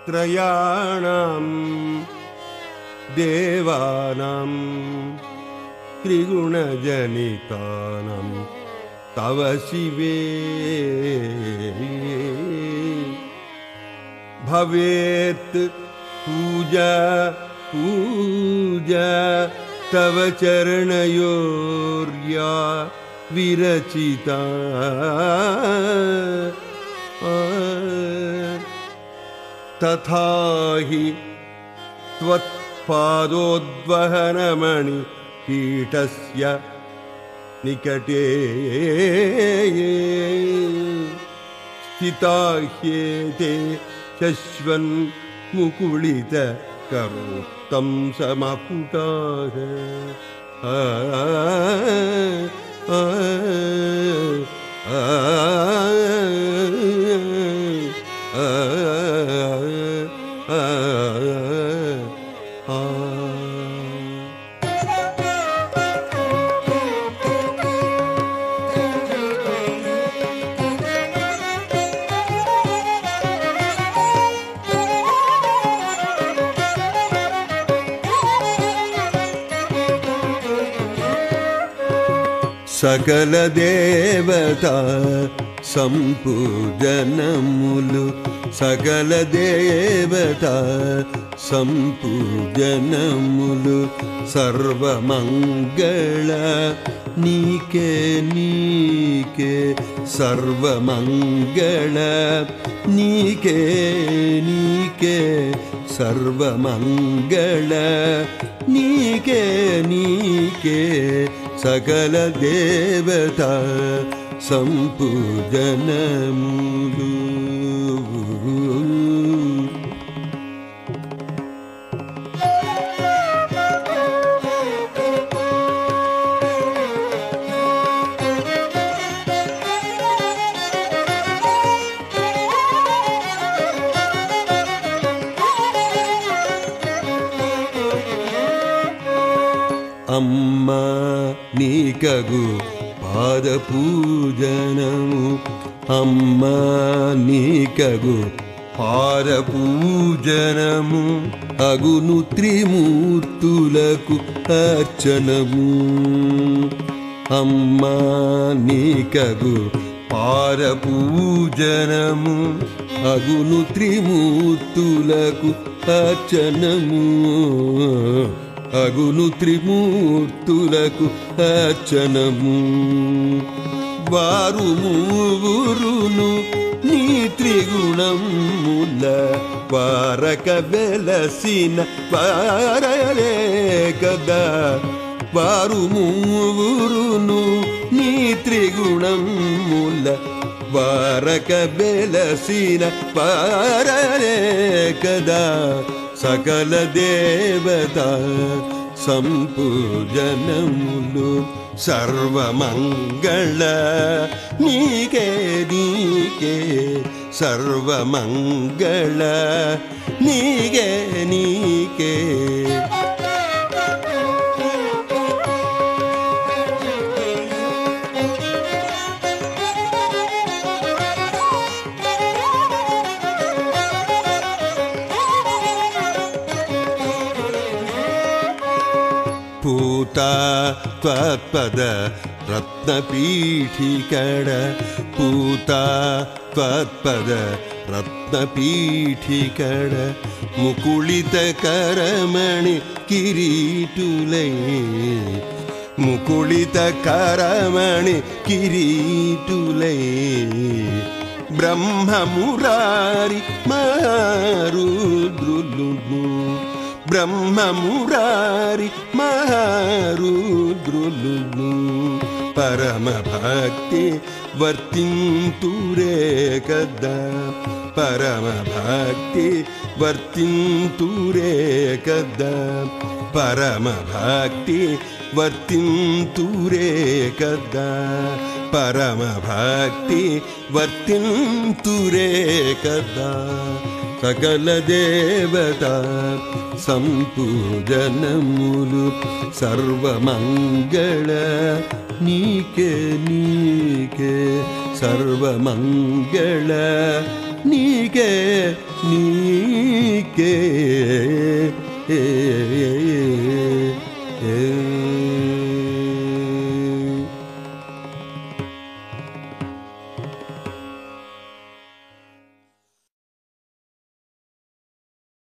त्रयाणां देवानां त्रिगुणजनितानां तव शिवे भवेत् पूजा पूजा तव चरणयोर्या विरचिता तथा हि त्वत्पादोद्वहनमणि पीठस्य निकटे स्थिता ह्येते शश्वन् मुकुलितकरोक्तं समपुटाः सकल देवता संपूजनमुलु सकल देवता संपूजनमुलु सर्वमंगल नीके नीके सर्वमंगल नीके नीके सर्वमंगल नीके नीके सकल देवता संपूजनमुलु अम्मा नीकगु पाद पूजनमु अम्मा नीकगु पाद पूजनमु अगुनु त्रिमूर्तुलकु अर्चनमु अम्मा नीकगु पाद पूजनमु अगुनु त्रिमूर्तुलकु अर्चनमु अगुनु त्रिमूर्तुलकु अर्चनमु वारु मूवुरुनु नी त्रिगुणमुल वारक वेलसिन वारले कदा वारु मूवुरुनु नी त्रिगुणमुल वारक वेलसिन वारले कदा सकल देवता संपूजनमुलु सर्वमंगल नीके नीके सर्वमंगल नीके नीके पूता त्वत्पद रत्नपीठिकड़ पूता त्वत्पद रत्नपीठिकड़ मुकुलित करमणि किरीटुलै मुकुलित करमणि किरीटुलै ब्रह्म मुरारी महारुद्रुलु ब्रह्म मुरारी महारुद्रुलु परम भक्ति वर्तिंतुरे कदा परम भक्ति वर्तिंतुरे कदा परम भक्ति वर्तिंतुरे कदा परम भक्ति वर्तिंतुरे कदा सकल देवता संपूजनमुलु सर्वमंगल नीके नीके सर्वमंगल नीके नी నీకే